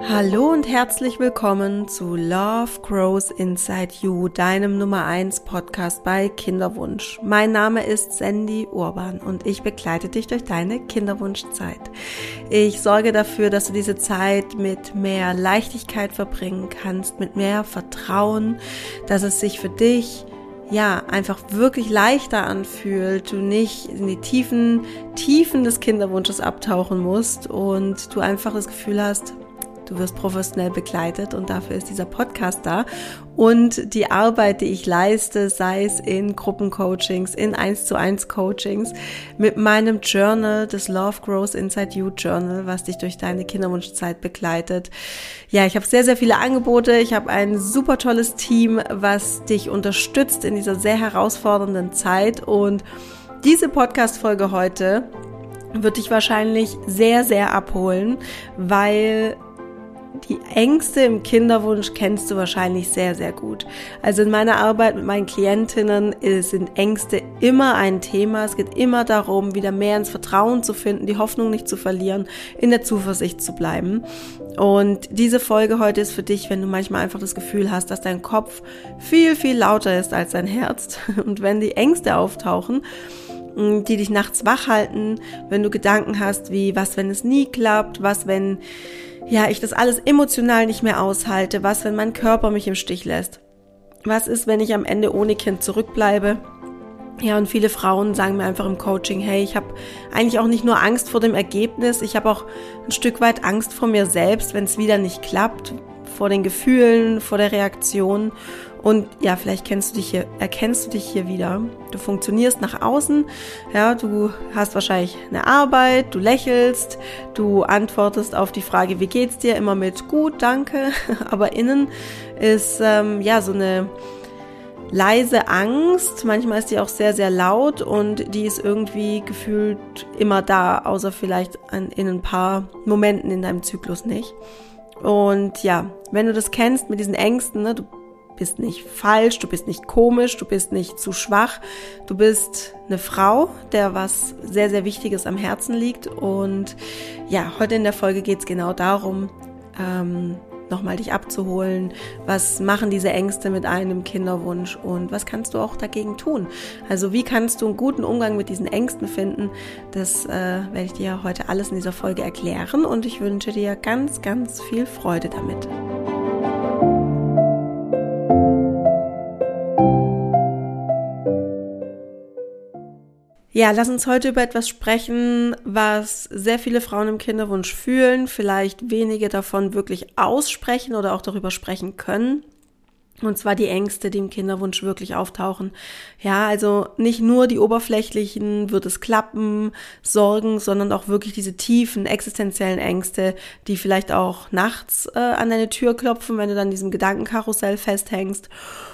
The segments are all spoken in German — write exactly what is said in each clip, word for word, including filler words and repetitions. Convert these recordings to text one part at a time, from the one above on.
Hallo und herzlich willkommen zu Love Grows Inside You, deinem Nummer eins Podcast bei Kinderwunsch. Mein Name ist Sandy Urban und ich begleite dich durch deine Kinderwunschzeit. Ich sorge dafür, dass du diese Zeit mit mehr Leichtigkeit verbringen kannst, mit mehr Vertrauen, dass es sich für dich ja, einfach wirklich leichter anfühlt, du nicht in die tiefen Tiefen des Kinderwunsches abtauchen musst und du einfach das Gefühl hast, du wirst professionell begleitet und dafür ist dieser Podcast da. Und die Arbeit, die ich leiste, sei es in Gruppencoachings, in eins zu eins Coachings, mit meinem Journal, das Love Grows Inside You Journal, was dich durch deine Kinderwunschzeit begleitet. Ja, ich habe sehr, sehr viele Angebote. Ich habe ein super tolles Team, was dich unterstützt in dieser sehr herausfordernden Zeit. Und diese Podcast-Folge heute wird dich wahrscheinlich sehr, sehr abholen, weil die Ängste im Kinderwunsch kennst du wahrscheinlich sehr, sehr gut. Also in meiner Arbeit mit meinen Klientinnen sind Ängste immer ein Thema. Es geht immer darum, wieder mehr ins Vertrauen zu finden, die Hoffnung nicht zu verlieren, in der Zuversicht zu bleiben. Und diese Folge heute ist für dich, wenn du manchmal einfach das Gefühl hast, dass dein Kopf viel, viel lauter ist als dein Herz. Und wenn die Ängste auftauchen, die dich nachts wach halten, wenn du Gedanken hast wie, was, wenn es nie klappt, was, wenn ja, ich das alles emotional nicht mehr aushalte, was, wenn mein Körper mich im Stich lässt, was ist, wenn ich am Ende ohne Kind zurückbleibe. Ja, und viele Frauen sagen mir einfach im Coaching, hey, ich habe eigentlich auch nicht nur Angst vor dem Ergebnis, ich habe auch ein Stück weit Angst vor mir selbst, wenn es wieder nicht klappt, vor den Gefühlen, vor der Reaktion. Und ja, vielleicht kennst du dich hier, erkennst du dich hier wieder. Du funktionierst nach außen, ja, du hast wahrscheinlich eine Arbeit, du lächelst, du antwortest auf die Frage, wie geht's dir, immer mit gut, danke. Aber innen ist ähm, ja so eine leise Angst, manchmal ist die auch sehr, sehr laut und die ist irgendwie gefühlt immer da, außer vielleicht an, in ein paar Momenten in deinem Zyklus nicht. Und ja, wenn du das kennst mit diesen Ängsten, ne, du bist nicht falsch, du bist nicht komisch, du bist nicht zu schwach, du bist eine Frau, der was sehr, sehr Wichtiges am Herzen liegt. Und ja, heute in der Folge geht es genau darum, ähm, nochmal dich abzuholen, was machen diese Ängste mit einem Kinderwunsch und was kannst du auch dagegen tun? Also wie kannst du einen guten Umgang mit diesen Ängsten finden? Das äh, werde ich dir heute alles in dieser Folge erklären und ich wünsche dir ganz, ganz viel Freude damit. Ja, lass uns heute über etwas sprechen, was sehr viele Frauen im Kinderwunsch fühlen, vielleicht wenige davon wirklich aussprechen oder auch darüber sprechen können. Und zwar die Ängste, die im Kinderwunsch wirklich auftauchen. Ja, also nicht nur die oberflächlichen, wird es klappen, Sorgen, sondern auch wirklich diese tiefen, existenziellen Ängste, die vielleicht auch nachts äh, an deine Tür klopfen, wenn du dann in diesem Gedankenkarussell festhängst.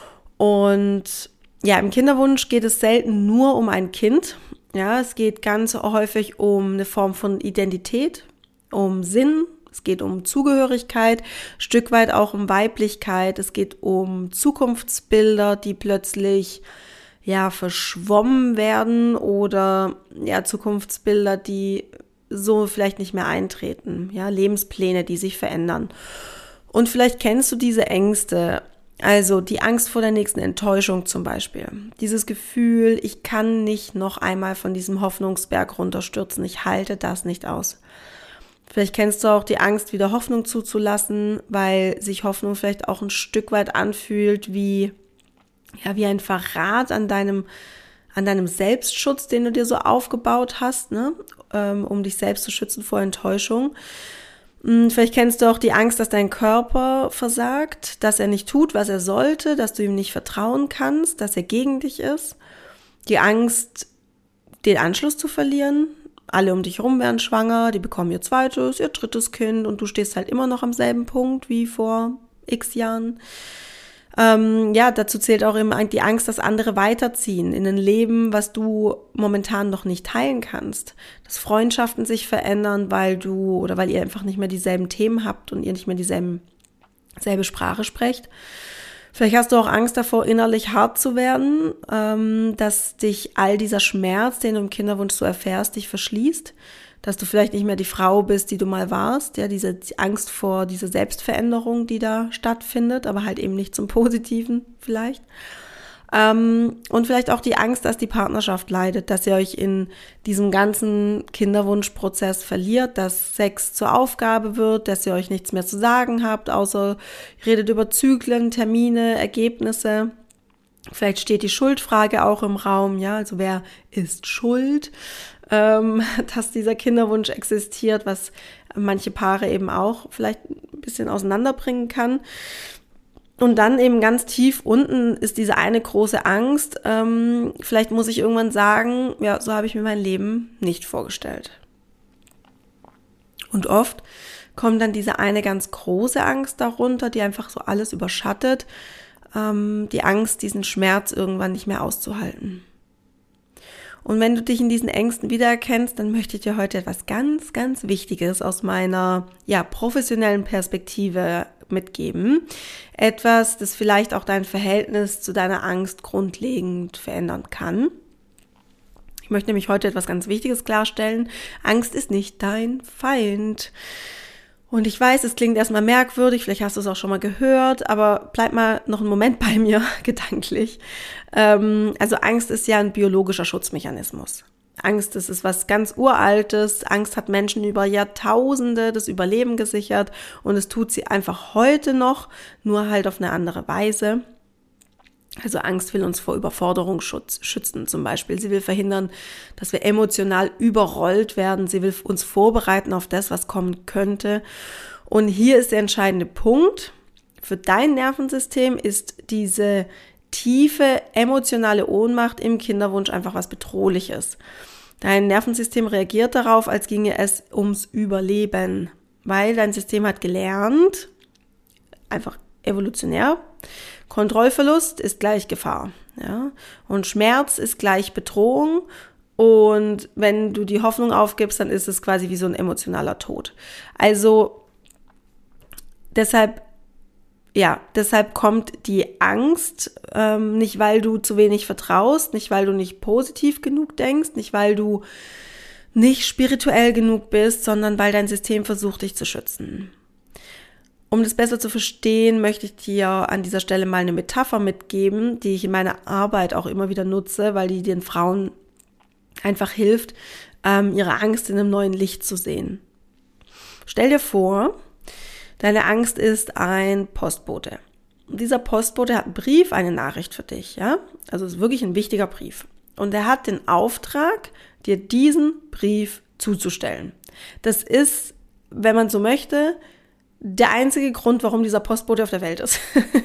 Und ja, im Kinderwunsch geht es selten nur um ein Kind. Ja, es geht ganz häufig um eine Form von Identität, um Sinn, es geht um Zugehörigkeit, Stück weit auch um Weiblichkeit, es geht um Zukunftsbilder, die plötzlich ja verschwommen werden oder ja Zukunftsbilder, die so vielleicht nicht mehr eintreten, ja, Lebenspläne, die sich verändern. Und vielleicht kennst du diese Ängste. Also die Angst vor der nächsten Enttäuschung zum Beispiel. Dieses Gefühl, ich kann nicht noch einmal von diesem Hoffnungsberg runterstürzen, ich halte das nicht aus. Vielleicht kennst du auch die Angst, wieder Hoffnung zuzulassen, weil sich Hoffnung vielleicht auch ein Stück weit anfühlt wie, ja, wie ein Verrat an deinem, an deinem Selbstschutz, den du dir so aufgebaut hast, ne, um dich selbst zu schützen vor Enttäuschung. Vielleicht kennst du auch die Angst, dass dein Körper versagt, dass er nicht tut, was er sollte, dass du ihm nicht vertrauen kannst, dass er gegen dich ist. Die Angst, den Anschluss zu verlieren. Alle um dich herum werden schwanger, die bekommen ihr zweites, ihr drittes Kind und du stehst halt immer noch am selben Punkt wie vor x Jahren. Ähm, ja, dazu zählt auch immer die Angst, dass andere weiterziehen in ein Leben, was du momentan noch nicht teilen kannst. Dass Freundschaften sich verändern, weil du oder weil ihr einfach nicht mehr dieselben Themen habt und ihr nicht mehr dieselben, selbe Sprache sprecht. Vielleicht hast du auch Angst davor, innerlich hart zu werden, ähm, dass dich all dieser Schmerz, den du im Kinderwunsch so erfährst, dich verschließt, dass du vielleicht nicht mehr die Frau bist, die du mal warst, ja, diese Angst vor dieser Selbstveränderung, die da stattfindet, aber halt eben nicht zum Positiven vielleicht. Ähm, und vielleicht auch die Angst, dass die Partnerschaft leidet, dass ihr euch in diesem ganzen Kinderwunschprozess verliert, dass Sex zur Aufgabe wird, dass ihr euch nichts mehr zu sagen habt, außer ihr redet über Zyklen, Termine, Ergebnisse. Vielleicht steht die Schuldfrage auch im Raum, ja, also wer ist schuld, ähm, dass dieser Kinderwunsch existiert, was manche Paare eben auch vielleicht ein bisschen auseinanderbringen kann. Und dann eben ganz tief unten ist diese eine große Angst, ähm, vielleicht muss ich irgendwann sagen, ja, so habe ich mir mein Leben nicht vorgestellt. Und oft kommt dann diese eine ganz große Angst darunter, die einfach so alles überschattet, ähm, die Angst, diesen Schmerz irgendwann nicht mehr auszuhalten. Und wenn du dich in diesen Ängsten wiedererkennst, dann möchte ich dir heute etwas ganz, ganz Wichtiges aus meiner ja, professionellen Perspektive mitgeben. Etwas, das vielleicht auch dein Verhältnis zu deiner Angst grundlegend verändern kann. Ich möchte nämlich heute etwas ganz Wichtiges klarstellen. Angst ist nicht dein Feind. Und ich weiß, es klingt erstmal merkwürdig, vielleicht hast du es auch schon mal gehört, aber bleib mal noch einen Moment bei mir, gedanklich. Ähm, also Angst ist ja ein biologischer Schutzmechanismus. Angst, das ist was ganz Uraltes. Angst hat Menschen über Jahrtausende das Überleben gesichert und es tut sie einfach heute noch, nur halt auf eine andere Weise. Also Angst will uns vor Überforderung schützen zum Beispiel. Sie will verhindern, dass wir emotional überrollt werden. Sie will uns vorbereiten auf das, was kommen könnte. Und hier ist der entscheidende Punkt. Für dein Nervensystem ist diese tiefe emotionale Ohnmacht im Kinderwunsch einfach was Bedrohliches. Dein Nervensystem reagiert darauf, als ginge es ums Überleben, weil dein System hat gelernt, einfach evolutionär, Kontrollverlust ist gleich Gefahr, ja, und Schmerz ist gleich Bedrohung und wenn du die Hoffnung aufgibst, dann ist es quasi wie so ein emotionaler Tod. Also deshalb, ja, deshalb kommt die Angst, ähm, nicht weil du zu wenig vertraust, nicht weil du nicht positiv genug denkst, nicht weil du nicht spirituell genug bist, sondern weil dein System versucht, dich zu schützen. Um das besser zu verstehen, möchte ich dir an dieser Stelle mal eine Metapher mitgeben, die ich in meiner Arbeit auch immer wieder nutze, weil die den Frauen einfach hilft, ihre Angst in einem neuen Licht zu sehen. Stell dir vor, deine Angst ist ein Postbote. Und dieser Postbote hat einen Brief, eine Nachricht für dich, ja? Also es ist wirklich ein wichtiger Brief. Und er hat den Auftrag, dir diesen Brief zuzustellen. Das ist, wenn man so möchte, der einzige Grund, warum dieser Postbote auf der Welt ist.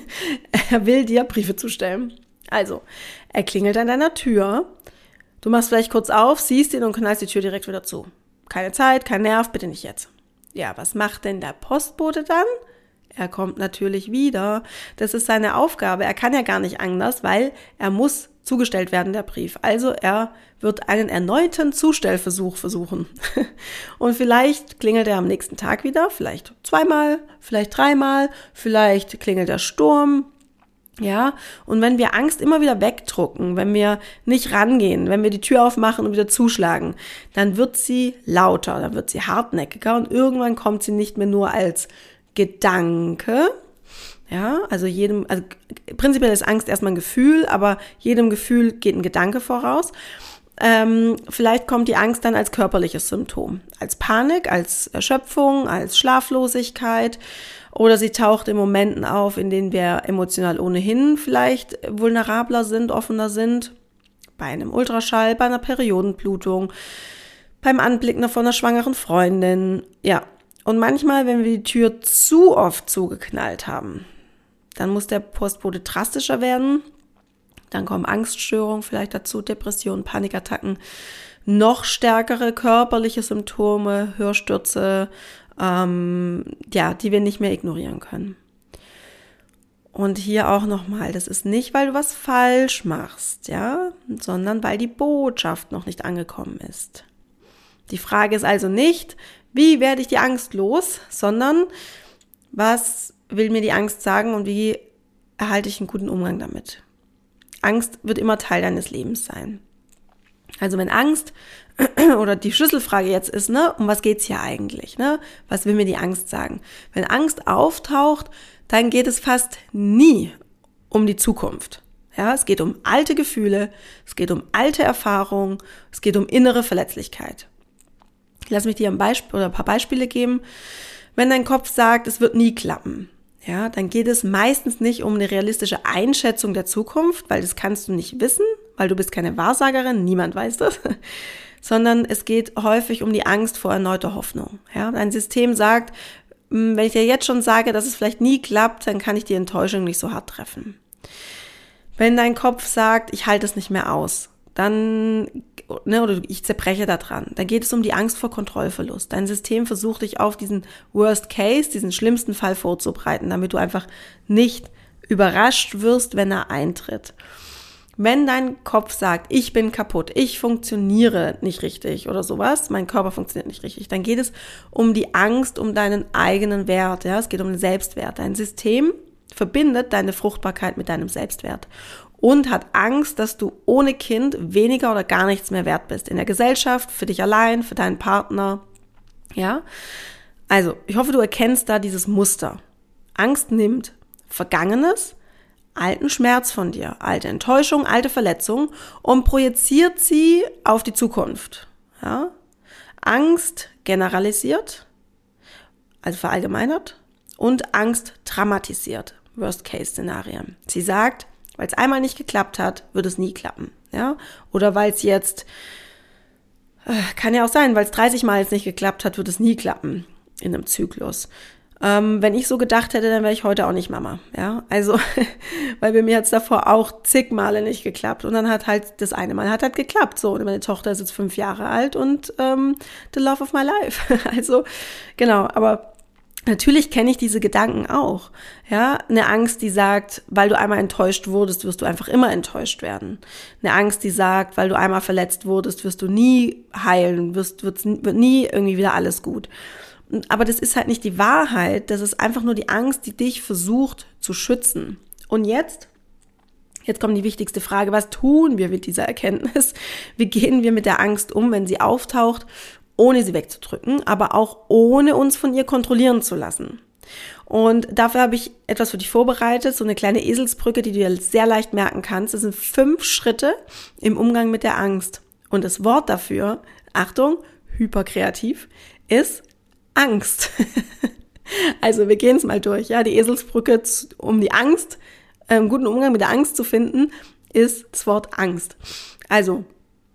Er will dir Briefe zustellen. Also, er klingelt an deiner Tür. Du machst vielleicht kurz auf, siehst ihn und knallst die Tür direkt wieder zu. Keine Zeit, kein Nerv, bitte nicht jetzt. Ja, was macht denn der Postbote dann? Er kommt natürlich wieder. Das ist seine Aufgabe. Er kann ja gar nicht anders, weil er muss zugestellt werden, der Brief. Also er wird einen erneuten Zustellversuch versuchen. Und vielleicht klingelt er am nächsten Tag wieder, vielleicht zweimal, vielleicht dreimal, vielleicht klingelt der Sturm. Ja, und wenn wir Angst immer wieder wegdrucken, wenn wir nicht rangehen, wenn wir die Tür aufmachen und wieder zuschlagen, dann wird sie lauter, dann wird sie hartnäckiger und irgendwann kommt sie nicht mehr nur als Gedanke. Ja, also jedem, also prinzipiell ist Angst erstmal ein Gefühl, aber jedem Gefühl geht ein Gedanke voraus. Ähm, vielleicht kommt die Angst dann als körperliches Symptom, als Panik, als Erschöpfung, als Schlaflosigkeit oder sie taucht in Momenten auf, in denen wir emotional ohnehin vielleicht vulnerabler sind, offener sind, bei einem Ultraschall, bei einer Periodenblutung, beim Anblick von einer schwangeren Freundin, ja. Und manchmal, wenn wir die Tür zu oft zugeknallt haben, dann muss der Postbote drastischer werden. Dann kommen Angststörungen vielleicht dazu, Depressionen, Panikattacken, noch stärkere körperliche Symptome, Hörstürze, ähm, ja, die wir nicht mehr ignorieren können. Und hier auch nochmal, das ist nicht, weil du was falsch machst, ja, sondern weil die Botschaft noch nicht angekommen ist. Die Frage ist also nicht, wie werde ich die Angst los, sondern was will mir die Angst sagen und wie erhalte ich einen guten Umgang damit. Angst wird immer Teil deines Lebens sein. Also wenn Angst oder die Schlüsselfrage jetzt ist, ne, um was geht's hier eigentlich, ne? Was will mir die Angst sagen? Wenn Angst auftaucht, dann geht es fast nie um die Zukunft. Ja, es geht um alte Gefühle, es geht um alte Erfahrungen, es geht um innere Verletzlichkeit. Lass mich dir ein Beispiel oder ein paar Beispiele geben. Wenn dein Kopf sagt, es wird nie klappen, ja, dann geht es meistens nicht um eine realistische Einschätzung der Zukunft, weil das kannst du nicht wissen, weil du bist keine Wahrsagerin, niemand weiß das, sondern es geht häufig um die Angst vor erneuter Hoffnung. Ja, dein System sagt, wenn ich dir jetzt schon sage, dass es vielleicht nie klappt, dann kann ich die Enttäuschung nicht so hart treffen. Wenn dein Kopf sagt, ich halte es nicht mehr aus, dann, ne, oder ich zerbreche da dran, dann geht es um die Angst vor Kontrollverlust. Dein System versucht dich auf diesen Worst Case, diesen schlimmsten Fall vorzubereiten, damit du einfach nicht überrascht wirst, wenn er eintritt. Wenn dein Kopf sagt, ich bin kaputt, ich funktioniere nicht richtig oder sowas, mein Körper funktioniert nicht richtig, dann geht es um die Angst, um deinen eigenen Wert, ja, es geht um den Selbstwert. Dein System verbindet deine Fruchtbarkeit mit deinem Selbstwert und hat Angst, dass du ohne Kind weniger oder gar nichts mehr wert bist. In der Gesellschaft, für dich allein, für deinen Partner. Ja? Also, ich hoffe, du erkennst da dieses Muster. Angst nimmt Vergangenes, alten Schmerz von dir, alte Enttäuschung, alte Verletzung und projiziert sie auf die Zukunft. Ja? Angst generalisiert, also verallgemeinert, und Angst dramatisiert. Worst-Case-Szenarien. Sie sagt, weil es einmal nicht geklappt hat, wird es nie klappen. Ja? Oder weil es jetzt, äh, kann ja auch sein, weil es dreißig Mal jetzt nicht geklappt hat, wird es nie klappen in einem Zyklus. Ähm, wenn ich so gedacht hätte, dann wäre ich heute auch nicht Mama. Ja? Also, weil bei mir hat es davor auch zig Male nicht geklappt. Und dann hat halt das eine Mal hat halt geklappt. So, und meine Tochter ist jetzt fünf Jahre alt und ähm, the love of my life. Also, genau, aber natürlich kenne ich diese Gedanken auch, ja, eine Angst, die sagt, weil du einmal enttäuscht wurdest, wirst du einfach immer enttäuscht werden. Eine Angst, die sagt, weil du einmal verletzt wurdest, wirst du nie heilen, wirst, wird, wird nie irgendwie wieder alles gut. Aber das ist halt nicht die Wahrheit, das ist einfach nur die Angst, die dich versucht zu schützen. Und jetzt, jetzt kommt die wichtigste Frage, was tun wir mit dieser Erkenntnis? Wie gehen wir mit der Angst um, wenn sie auftaucht? Ohne sie wegzudrücken, aber auch ohne uns von ihr kontrollieren zu lassen. Und dafür habe ich etwas für dich vorbereitet, so eine kleine Eselsbrücke, die du dir sehr leicht merken kannst. Das sind fünf Schritte im Umgang mit der Angst. Und das Wort dafür, Achtung, hyperkreativ, ist Angst. Also wir gehen es mal durch. Ja, die Eselsbrücke, um die Angst, einen guten Umgang mit der Angst zu finden, ist das Wort Angst. Also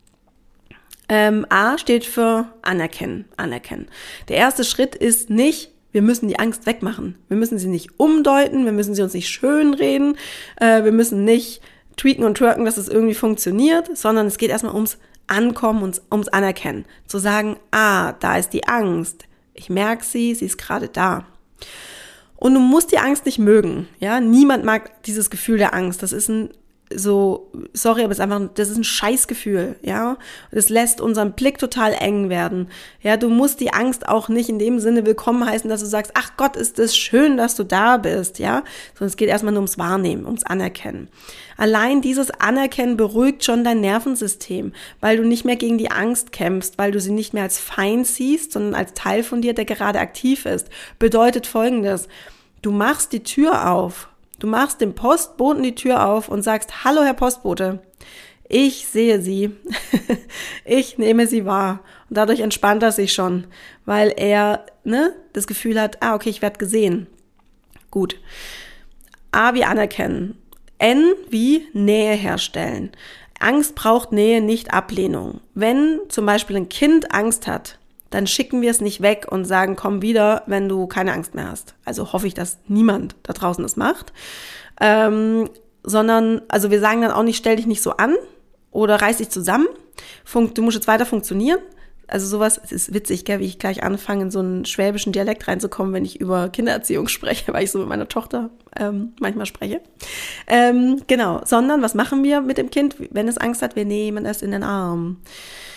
Ähm, A steht für anerkennen, anerkennen. Der erste Schritt ist nicht, wir müssen die Angst wegmachen. Wir müssen sie nicht umdeuten, wir müssen sie uns nicht schönreden, äh, wir müssen nicht tweaken und twerken, dass es irgendwie funktioniert, sondern es geht erstmal ums Ankommen und ums Anerkennen. Zu sagen, ah, da ist die Angst. Ich merke sie, sie ist gerade da. Und du musst die Angst nicht mögen. Ja, niemand mag dieses Gefühl der Angst. Das ist ein so, sorry, aber es ist einfach, das ist ein Scheißgefühl, ja. Das lässt unseren Blick total eng werden. Ja, du musst die Angst auch nicht in dem Sinne willkommen heißen, dass du sagst, ach Gott, ist das schön, dass du da bist, ja. Sondern es geht erstmal nur ums Wahrnehmen, ums Anerkennen. Allein dieses Anerkennen beruhigt schon dein Nervensystem, weil du nicht mehr gegen die Angst kämpfst, weil du sie nicht mehr als Feind siehst, sondern als Teil von dir, der gerade aktiv ist. Bedeutet Folgendes: Du machst die Tür auf. Du machst dem Postboten die Tür auf und sagst, hallo Herr Postbote, ich sehe Sie, ich nehme Sie wahr. Und dadurch entspannt er sich schon, weil er ne, das Gefühl hat, ah okay, ich werde gesehen. Gut. A wie anerkennen. N wie Nähe herstellen. Angst braucht Nähe, nicht Ablehnung. Wenn zum Beispiel ein Kind Angst hat, dann schicken wir es nicht weg und sagen, komm wieder, wenn du keine Angst mehr hast. Also hoffe ich, dass niemand da draußen das macht. Ähm, sondern, also wir sagen dann auch nicht, stell dich nicht so an oder reiß dich zusammen. Fun- du musst jetzt weiter funktionieren. Also sowas, es ist witzig, gell, wie ich gleich anfange, in so einen schwäbischen Dialekt reinzukommen, wenn ich über Kindererziehung spreche, weil ich so mit meiner Tochter ähm, manchmal spreche. Ähm, genau, sondern was machen wir mit dem Kind, wenn es Angst hat? Wir nehmen es in den Arm.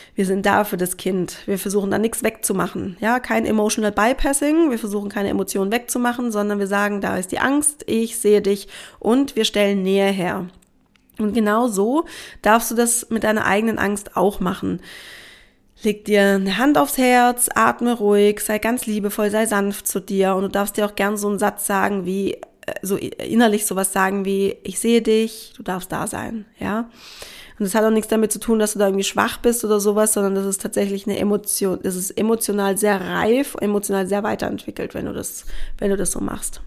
Wir sind da für das Kind. Wir versuchen da nichts wegzumachen. Ja, kein Emotional Bypassing. Wir versuchen keine Emotionen wegzumachen, sondern wir sagen, da ist die Angst, ich sehe dich und wir stellen Nähe her. Und genau so darfst du das mit deiner eigenen Angst auch machen. Leg dir eine Hand aufs Herz, atme ruhig, sei ganz liebevoll, sei sanft zu dir und du darfst dir auch gern so einen Satz sagen wie, so innerlich sowas sagen wie, ich sehe dich, du darfst da sein, ja. Und das hat auch nichts damit zu tun, dass du da irgendwie schwach bist oder sowas, sondern das ist tatsächlich eine Emotion, das ist emotional sehr reif, emotional sehr weiterentwickelt, wenn du das, wenn du das so machst.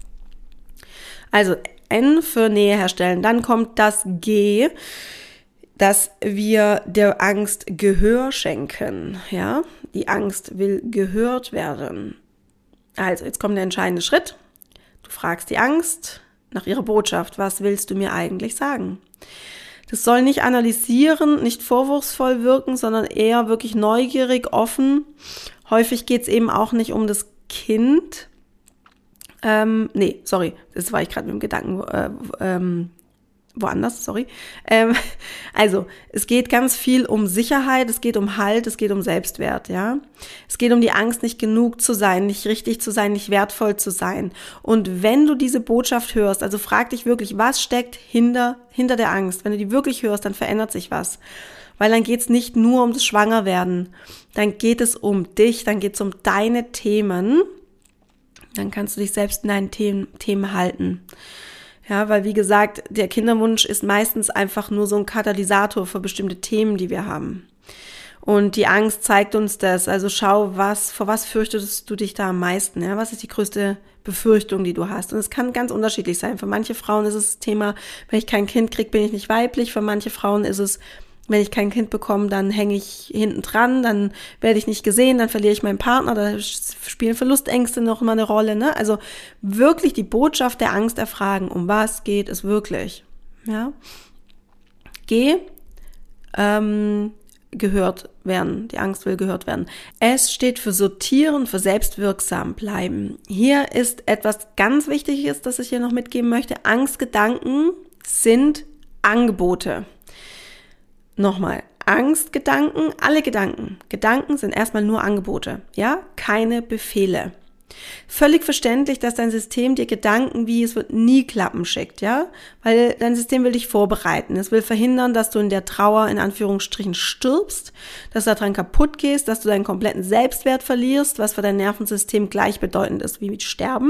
Also N für Nähe herstellen, dann kommt das G, dass wir der Angst Gehör schenken, ja. Die Angst will gehört werden. Also jetzt kommt der entscheidende Schritt. Du fragst die Angst nach ihrer Botschaft. Was willst du mir eigentlich sagen? Das soll nicht analysieren, nicht vorwurfsvoll wirken, sondern eher wirklich neugierig, offen. Häufig geht es eben auch nicht um das Kind. Ähm, nee, sorry, das war ich gerade mit dem Gedanken äh, ähm, woanders, sorry. Ähm, also, es geht ganz viel um Sicherheit, es geht um Halt, es geht um Selbstwert, ja. Es geht um die Angst, nicht genug zu sein, nicht richtig zu sein, nicht wertvoll zu sein. Und wenn du diese Botschaft hörst, also frag dich wirklich, was steckt hinter, hinter der Angst? Wenn du die wirklich hörst, dann verändert sich was. Weil dann geht es nicht nur um das Schwangerwerden, dann geht es um dich, dann geht es um deine Themen. Dann kannst du dich selbst in deinen Themen, Themen halten. Ja, weil wie gesagt, der Kinderwunsch ist meistens einfach nur so ein Katalysator für bestimmte Themen, die wir haben. Und die Angst zeigt uns das. Also schau, was, vor was fürchtest du dich da am meisten? Ja, was ist die größte Befürchtung, die du hast? Und es kann ganz unterschiedlich sein. Für manche Frauen ist es das Thema, wenn ich kein Kind kriege, bin ich nicht weiblich. Für manche Frauen ist es, wenn ich kein Kind bekomme, dann hänge ich hinten dran, dann werde ich nicht gesehen, dann verliere ich meinen Partner, da spielen Verlustängste noch mal eine Rolle, ne? Also wirklich die Botschaft der Angst erfragen, um was geht es wirklich, ja? G, ähm, gehört werden, die Angst will gehört werden. S steht für sortieren, für selbstwirksam bleiben. Hier ist etwas ganz Wichtiges, das ich hier noch mitgeben möchte. Angstgedanken sind Angebote. Nochmal, Angstgedanken, alle Gedanken. Gedanken sind erstmal nur Angebote, ja, keine Befehle. Völlig verständlich, dass dein System dir Gedanken wie es wird nie klappen schickt, ja, weil dein System will dich vorbereiten. Es will verhindern, dass du in der Trauer in Anführungsstrichen stirbst, dass du daran kaputt gehst, dass du deinen kompletten Selbstwert verlierst, was für dein Nervensystem gleichbedeutend ist wie mit Sterben.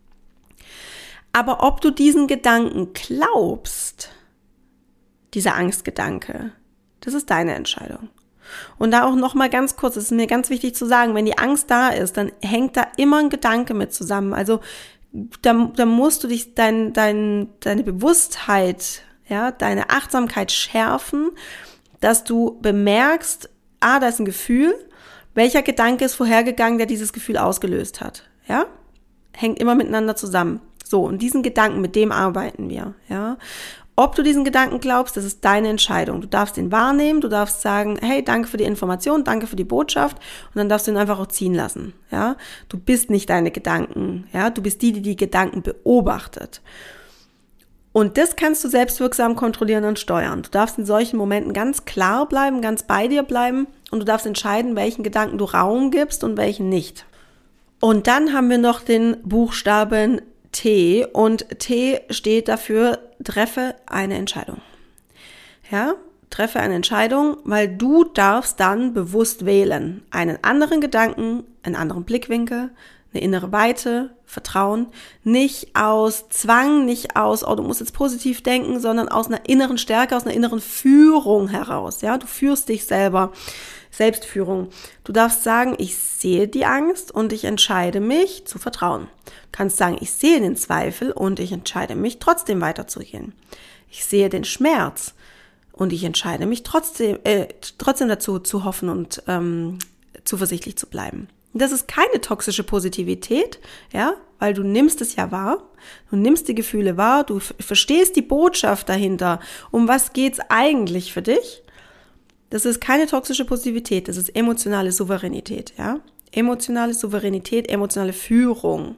Aber ob du diesen Gedanken glaubst, dieser Angstgedanke, das ist deine Entscheidung. Und da auch nochmal ganz kurz, es ist mir ganz wichtig zu sagen, wenn die Angst da ist, dann hängt da immer ein Gedanke mit zusammen. Also da, da musst du dich, dein, dein, deine Bewusstheit, ja, deine Achtsamkeit schärfen, dass du bemerkst, ah, da ist ein Gefühl, welcher Gedanke ist vorhergegangen, der dieses Gefühl ausgelöst hat. Ja, hängt immer miteinander zusammen. So, und diesen Gedanken, mit dem arbeiten wir, ja. Ob du diesen Gedanken glaubst, das ist deine Entscheidung. Du darfst ihn wahrnehmen, du darfst sagen, hey, danke für die Information, danke für die Botschaft und dann darfst du ihn einfach auch ziehen lassen, ja. Du bist nicht deine Gedanken, ja, du bist die, die die Gedanken beobachtet. Und das kannst du selbstwirksam kontrollieren und steuern. Du darfst in solchen Momenten ganz klar bleiben, ganz bei dir bleiben und du darfst entscheiden, welchen Gedanken du Raum gibst und welchen nicht. Und dann haben wir noch den Buchstaben T und T steht dafür, treffe eine Entscheidung. Ja, treffe eine Entscheidung, weil du darfst dann bewusst wählen. Einen anderen Gedanken, einen anderen Blickwinkel, eine innere Weite, Vertrauen. Nicht aus Zwang, nicht aus, oh, du musst jetzt positiv denken, sondern aus einer inneren Stärke, aus einer inneren Führung heraus. Ja, du führst dich selber. Selbstführung. Du darfst sagen, ich sehe die Angst und ich entscheide mich zu vertrauen. Du kannst sagen, ich sehe den Zweifel und ich entscheide mich trotzdem weiterzugehen. Ich sehe den Schmerz und ich entscheide mich trotzdem, äh, trotzdem dazu zu hoffen und ähm, zuversichtlich zu bleiben. Das ist keine toxische Positivität, ja, weil du nimmst es ja wahr, du nimmst die Gefühle wahr, du f- verstehst die Botschaft dahinter. Um was geht's eigentlich für dich? Das ist keine toxische Positivität, das ist emotionale Souveränität, ja? Emotionale Souveränität, emotionale Führung.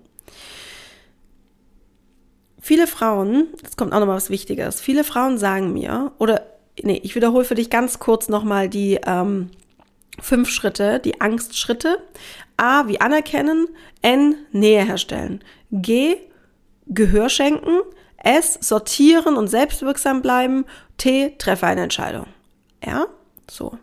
Viele Frauen, jetzt kommt auch noch mal was Wichtiges, viele Frauen sagen mir, oder nee, ich wiederhole für dich ganz kurz nochmal die, ähm, Fünf Schritte, die Angstschritte. A wie anerkennen, N Nähe herstellen, G Gehör schenken, S sortieren und selbstwirksam bleiben, T treffe eine Entscheidung. Ja, so.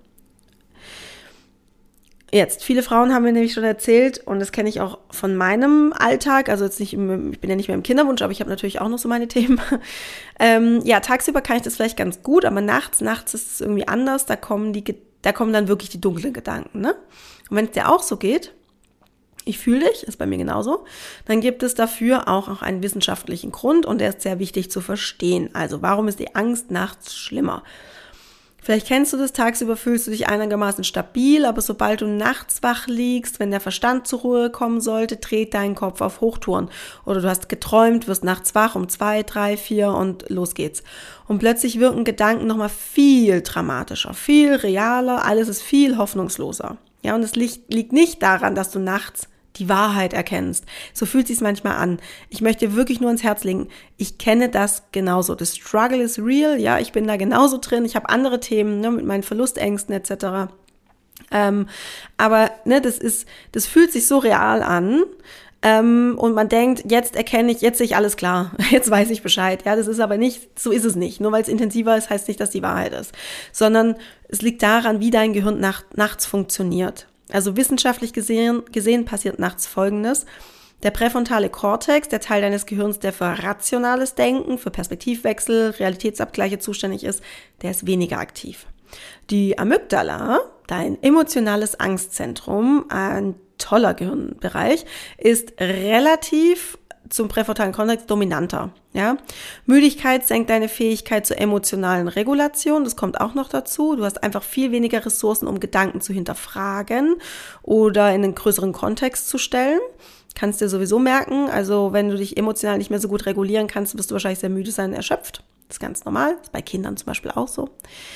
Jetzt, viele Frauen haben mir nämlich schon erzählt, und das kenne ich auch von meinem Alltag, also jetzt nicht, im, ich bin ja nicht mehr im Kinderwunsch, aber ich habe natürlich auch noch so meine Themen. Ähm, ja, tagsüber kann ich das vielleicht ganz gut, aber nachts, nachts ist es irgendwie anders, da kommen die, da kommen dann wirklich die dunklen Gedanken, ne? Und wenn es dir auch so geht, ich fühle dich, ist bei mir genauso, dann gibt es dafür auch, auch einen wissenschaftlichen Grund, und der ist sehr wichtig zu verstehen. Also, warum ist die Angst nachts schlimmer? Vielleicht kennst du das, tagsüber fühlst du dich einigermaßen stabil, aber sobald du nachts wach liegst, wenn der Verstand zur Ruhe kommen sollte, dreht dein Kopf auf Hochtouren. Oder du hast geträumt, wirst nachts wach um zwei, drei, vier und los geht's. Und plötzlich wirken Gedanken nochmal viel dramatischer, viel realer, alles ist viel hoffnungsloser. Ja, und es liegt, liegt nicht daran, dass du nachts die Wahrheit erkennst. So fühlt sich's manchmal an. Ich möchte dir wirklich nur ins Herz legen, ich kenne das genauso. The struggle is real, ja, ich bin da genauso drin. Ich habe andere Themen, ne, mit meinen Verlustängsten et cetera. Ähm, aber ne, das ist, das fühlt sich so real an. Ähm, und man denkt, jetzt erkenne ich, jetzt sehe ich alles klar, jetzt weiß ich Bescheid. Ja, das ist aber nicht, so ist es nicht. Nur weil es intensiver ist, heißt nicht, dass die Wahrheit ist. Sondern es liegt daran, wie dein Gehirn nacht, nachts funktioniert. Also wissenschaftlich gesehen, gesehen passiert nachts Folgendes. Der präfrontale Kortex, der Teil deines Gehirns, der für rationales Denken, für Perspektivwechsel, Realitätsabgleiche zuständig ist, der ist weniger aktiv. Die Amygdala, dein emotionales Angstzentrum, ein toller Gehirnbereich, ist relativ zum präfrontalen Kortex dominanter. Ja? Müdigkeit senkt deine Fähigkeit zur emotionalen Regulation, das kommt auch noch dazu. Du hast einfach viel weniger Ressourcen, um Gedanken zu hinterfragen oder in einen größeren Kontext zu stellen. Kannst dir sowieso merken, also wenn du dich emotional nicht mehr so gut regulieren kannst, wirst du wahrscheinlich sehr müde sein und erschöpft. Das ist ganz normal, das ist bei Kindern zum Beispiel auch so.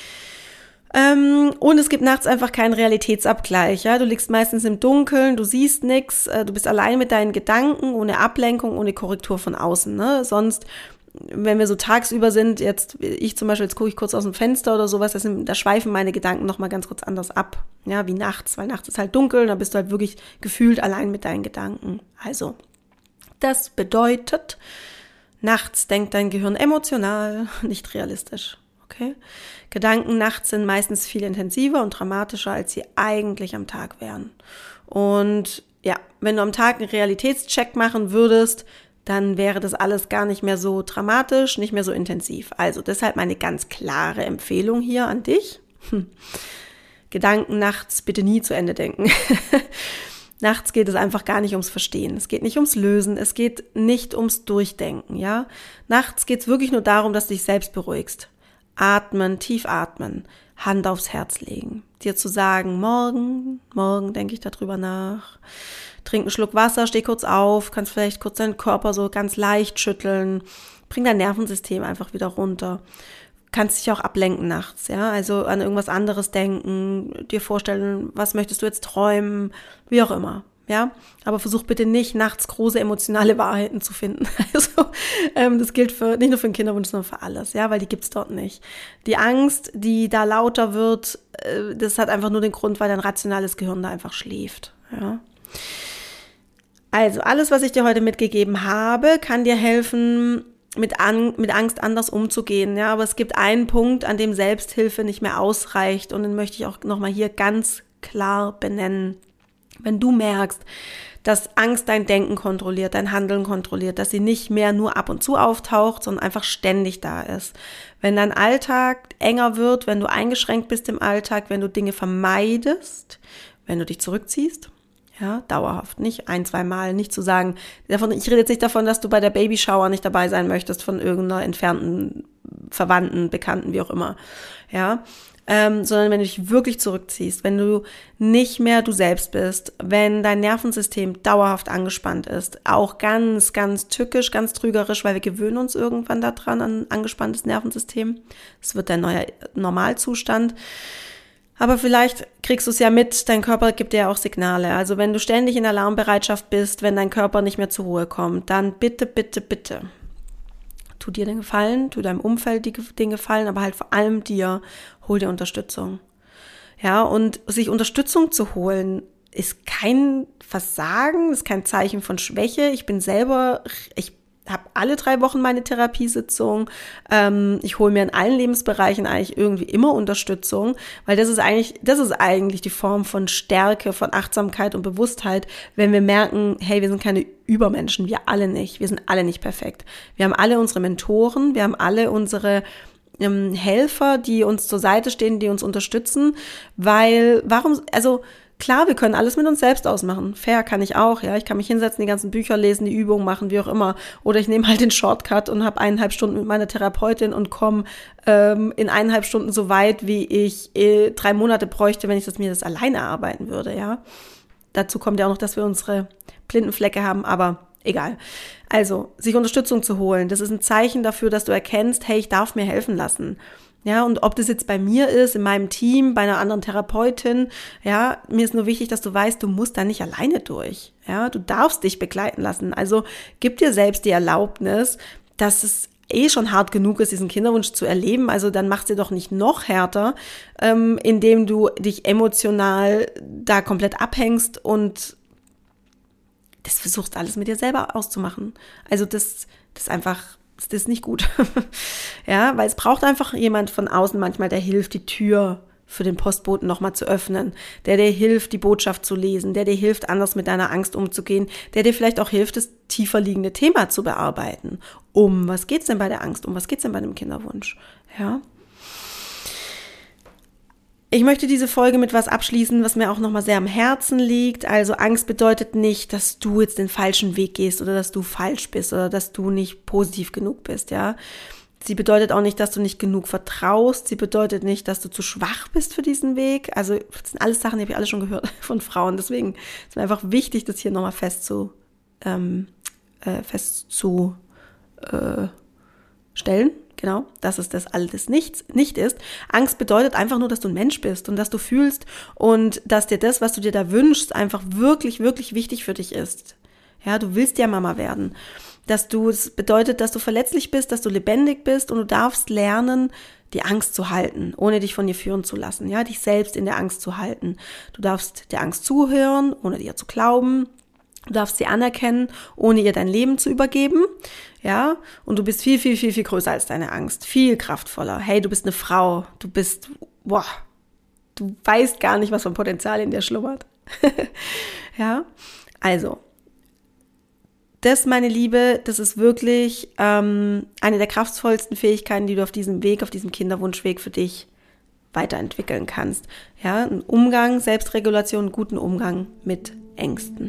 Ähm, und es gibt nachts einfach keinen Realitätsabgleich. Ja? Du liegst meistens im Dunkeln, du siehst nichts, äh, du bist allein mit deinen Gedanken, ohne Ablenkung, ohne Korrektur von außen. Ne? Sonst, wenn wir so tagsüber sind, jetzt ich zum Beispiel, jetzt gucke ich kurz aus dem Fenster oder sowas, das sind, da schweifen meine Gedanken nochmal ganz kurz anders ab, ja, wie nachts, weil nachts ist halt dunkel, da bist du halt wirklich gefühlt allein mit deinen Gedanken. Also, das bedeutet, nachts denkt dein Gehirn emotional, nicht realistisch. Okay? Gedanken nachts sind meistens viel intensiver und dramatischer, als sie eigentlich am Tag wären. Und ja, wenn du am Tag einen Realitätscheck machen würdest, dann wäre das alles gar nicht mehr so dramatisch, nicht mehr so intensiv. Also deshalb meine ganz klare Empfehlung hier an dich. Hm. Gedanken nachts bitte nie zu Ende denken. Nachts geht es einfach gar nicht ums Verstehen. Es geht nicht ums Lösen. Es geht nicht ums Durchdenken. Ja? Nachts geht es wirklich nur darum, dass du dich selbst beruhigst. Atmen, tief atmen, Hand aufs Herz legen. Dir zu sagen, morgen, morgen denke ich darüber nach. Trink einen Schluck Wasser, steh kurz auf, kannst vielleicht kurz deinen Körper so ganz leicht schütteln. Bring dein Nervensystem einfach wieder runter. Kannst dich auch ablenken nachts, ja, also an irgendwas anderes denken, dir vorstellen, was möchtest du jetzt träumen, wie auch immer. Ja, aber versuch bitte nicht, nachts große emotionale Wahrheiten zu finden. Also ähm, das gilt für nicht nur für den Kinderwunsch, sondern für alles, ja, weil die gibt's dort nicht. Die Angst, die da lauter wird, äh, das hat einfach nur den Grund, weil dein rationales Gehirn da einfach schläft. Ja. Also alles, was ich dir heute mitgegeben habe, kann dir helfen, mit, An- mit Angst anders umzugehen. Ja, aber es gibt einen Punkt, an dem Selbsthilfe nicht mehr ausreicht, und den möchte ich auch nochmal hier ganz klar benennen. Wenn du merkst, dass Angst dein Denken kontrolliert, dein Handeln kontrolliert, dass sie nicht mehr nur ab und zu auftaucht, sondern einfach ständig da ist. Wenn dein Alltag enger wird, wenn du eingeschränkt bist im Alltag, wenn du Dinge vermeidest, wenn du dich zurückziehst, ja, dauerhaft, nicht ein, zwei Mal, nicht zu sagen, davon, ich rede jetzt nicht davon, dass du bei der Babyshower nicht dabei sein möchtest von irgendeiner entfernten Verwandten, Bekannten, wie auch immer, ja, Ähm, sondern wenn du dich wirklich zurückziehst, wenn du nicht mehr du selbst bist, wenn dein Nervensystem dauerhaft angespannt ist, auch ganz, ganz tückisch, ganz trügerisch, weil wir gewöhnen uns irgendwann daran, an ein angespanntes Nervensystem. Es wird dein neuer Normalzustand. Aber vielleicht kriegst du es ja mit, dein Körper gibt dir ja auch Signale. Also wenn du ständig in Alarmbereitschaft bist, wenn dein Körper nicht mehr zur Ruhe kommt, dann bitte, bitte, bitte. Tu dir den Gefallen, tu deinem Umfeld den Gefallen, aber halt vor allem dir, hol dir Unterstützung. Ja, und sich Unterstützung zu holen, ist kein Versagen, ist kein Zeichen von Schwäche. Ich bin selber, ich habe alle drei Wochen meine Therapiesitzung. Ähm, ich hole mir in allen Lebensbereichen eigentlich irgendwie immer Unterstützung, weil das ist eigentlich, das ist eigentlich die Form von Stärke, von Achtsamkeit und Bewusstheit, wenn wir merken, hey, wir sind keine Übermenschen, wir alle nicht, wir sind alle nicht perfekt. Wir haben alle unsere Mentoren, wir haben alle unsere ähm, Helfer, die uns zur Seite stehen, die uns unterstützen, weil, warum, also klar, wir können alles mit uns selbst ausmachen. Fair kann ich auch, ja. Ich kann mich hinsetzen, die ganzen Bücher lesen, die Übungen machen, wie auch immer. Oder ich nehme halt den Shortcut und habe eineinhalb Stunden mit meiner Therapeutin und komme ähm, in eineinhalb Stunden so weit, wie ich äh, drei Monate bräuchte, wenn ich das mir das alleine erarbeiten würde, ja. Dazu kommt ja auch noch, dass wir unsere blinden Flecke haben, aber egal. Also, sich Unterstützung zu holen, das ist ein Zeichen dafür, dass du erkennst, hey, ich darf mir helfen lassen. Ja, und ob das jetzt bei mir ist, in meinem Team, bei einer anderen Therapeutin, ja, mir ist nur wichtig, dass du weißt, du musst da nicht alleine durch. Ja, du darfst dich begleiten lassen. Also gib dir selbst die Erlaubnis, dass es eh schon hart genug ist, diesen Kinderwunsch zu erleben. Also dann mach's dir doch nicht noch härter, ähm, indem du dich emotional da komplett abhängst und das versuchst alles mit dir selber auszumachen. Also das, das ist einfach... Das ist nicht gut. Ja, weil es braucht einfach jemand von außen manchmal, der hilft, die Tür für den Postboten nochmal zu öffnen, der dir hilft, die Botschaft zu lesen, der dir hilft, anders mit deiner Angst umzugehen, der dir vielleicht auch hilft, das tiefer liegende Thema zu bearbeiten. Um was geht's denn bei der Angst? Um was geht's denn bei dem Kinderwunsch? Ja. Ich möchte diese Folge mit was abschließen, was mir auch nochmal sehr am Herzen liegt. Also Angst bedeutet nicht, dass du jetzt den falschen Weg gehst oder dass du falsch bist oder dass du nicht positiv genug bist, ja. Sie bedeutet auch nicht, dass du nicht genug vertraust. Sie bedeutet nicht, dass du zu schwach bist für diesen Weg. Also das sind alles Sachen, die habe ich alle schon gehört von Frauen. Deswegen ist mir einfach wichtig, das hier nochmal festzu, ähm, äh, festzustellen. Äh, Genau, dass es das alles nichts, nicht ist. Angst bedeutet einfach nur, dass du ein Mensch bist und dass du fühlst und dass dir das, was du dir da wünschst, einfach wirklich, wirklich wichtig für dich ist. Ja, du willst ja Mama werden. Dass du, es bedeutet, dass du verletzlich bist, dass du lebendig bist und du darfst lernen, die Angst zu halten, ohne dich von ihr führen zu lassen. Ja, dich selbst in der Angst zu halten. Du darfst der Angst zuhören, ohne dir zu glauben. Du darfst sie anerkennen, ohne ihr dein Leben zu übergeben, ja, und du bist viel, viel, viel, viel größer als deine Angst, viel kraftvoller. Hey, du bist eine Frau, du bist, boah, du weißt gar nicht, was für ein Potenzial in dir schlummert. Ja, also, das, meine Liebe, das ist wirklich ähm, eine der kraftvollsten Fähigkeiten, die du auf diesem Weg, auf diesem Kinderwunschweg für dich weiterentwickeln kannst. Ja, ein Umgang, Selbstregulation, einen guten Umgang mit Ängsten.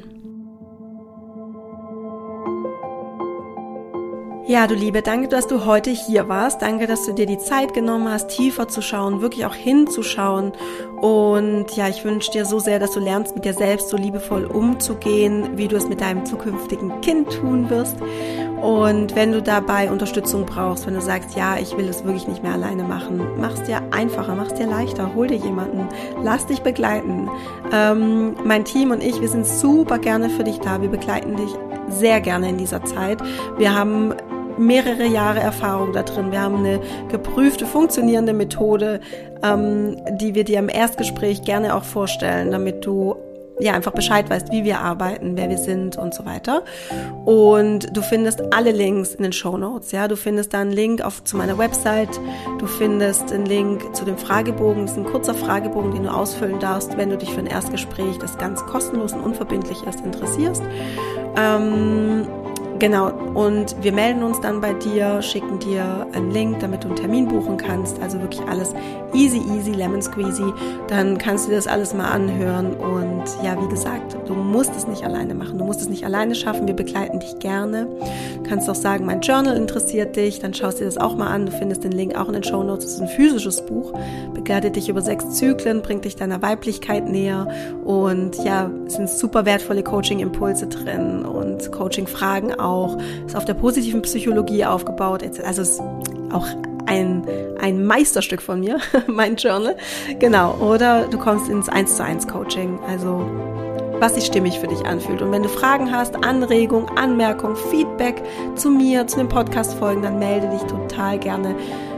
Ja, du Liebe, danke, dass du heute hier warst. Danke, dass du dir die Zeit genommen hast, tiefer zu schauen, wirklich auch hinzuschauen. Und ja, ich wünsche dir so sehr, dass du lernst, mit dir selbst so liebevoll umzugehen, wie du es mit deinem zukünftigen Kind tun wirst. Und wenn du dabei Unterstützung brauchst, wenn du sagst, ja, ich will es wirklich nicht mehr alleine machen, mach es dir einfacher, mach es dir leichter, hol dir jemanden, lass dich begleiten. Ähm, mein Team und ich, wir sind super gerne für dich da. Wir begleiten dich sehr gerne in dieser Zeit. Wir haben mehrere Jahre Erfahrung da drin. Wir haben eine geprüfte, funktionierende Methode, ähm, die wir dir im Erstgespräch gerne auch vorstellen, damit du ja einfach Bescheid weißt, wie wir arbeiten, wer wir sind und so weiter. Und du findest alle Links in den Shownotes, ja. Du findest da einen Link auf, zu meiner Website. Du findest einen Link zu dem Fragebogen. Das ist ein kurzer Fragebogen, den du ausfüllen darfst, wenn du dich für ein Erstgespräch, das ganz kostenlos und unverbindlich ist, interessierst. Ähm, Genau, und wir melden uns dann bei dir, schicken dir einen Link, damit du einen Termin buchen kannst. Also wirklich alles easy, easy, lemon squeezy. Dann kannst du dir das alles mal anhören. Und ja, wie gesagt, du musst es nicht alleine machen. Du musst es nicht alleine schaffen. Wir begleiten dich gerne. Du kannst auch sagen, mein Journal interessiert dich. Dann schaust du dir das auch mal an. Du findest den Link auch in den Shownotes. Das ist ein physisches Buch. Begleitet dich über sechs Zyklen, bringt dich deiner Weiblichkeit näher. Und ja, es sind super wertvolle Coaching-Impulse drin und Coaching-Fragen auch. Auch, ist auf der positiven Psychologie aufgebaut. Also ist auch ein, ein Meisterstück von mir, mein Journal. Genau. Oder du kommst ins eins zu eins Coaching. Also was sich stimmig für dich anfühlt. Und wenn du Fragen hast, Anregungen, Anmerkungen, Feedback zu mir, zu den Podcast-Folgen, dann melde dich total gerne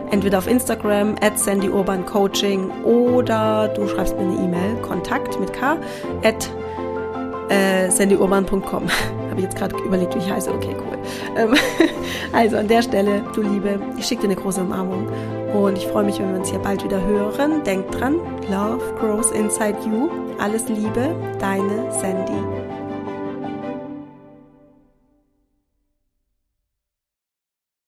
entweder auf Instagram at Sandy Urban Coaching oder du schreibst mir eine E-Mail, Kontakt mit K, at äh, sandy urban punkt com. Habe ich jetzt gerade überlegt, wie ich heiße. Okay, cool. Ähm, also an der Stelle, du Liebe, ich schicke dir eine große Umarmung und ich freue mich, wenn wir uns hier bald wieder hören. Denk dran, Love grows inside you. Alles Liebe, deine Sandy.